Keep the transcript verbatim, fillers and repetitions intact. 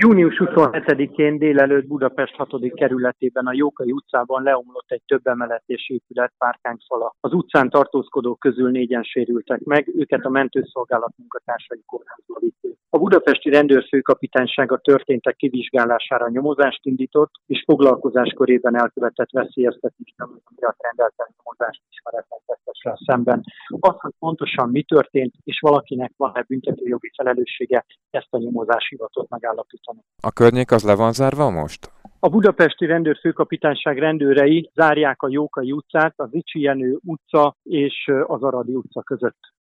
június huszonhetedikén délelőtt Budapest hatodik kerületében a Jókai utcában leomlott egy többemeletes épület párkányfala. Az utcán tartózkodók közül négyen sérültek meg, őket a mentőszolgálat munkatársai kórházba vitték. A budapesti rendőrfőkapitányság a történtek kivizsgálására nyomozást indított, és foglalkozás körében elkövetett veszélyeztetés miatt rendelt el nyomozást ismeretlen tettessel szemben. Az, hogy pontosan mi történt, és valakinek van-e büntetőjogi felelőssége, ezt a nyomozás hivatott megállapítani. A környék az le van zárva most? A budapesti rendőrfőkapitányság rendőrei zárják a Jókai utcát, az Icsi Jenő utca és az Aradi utca között.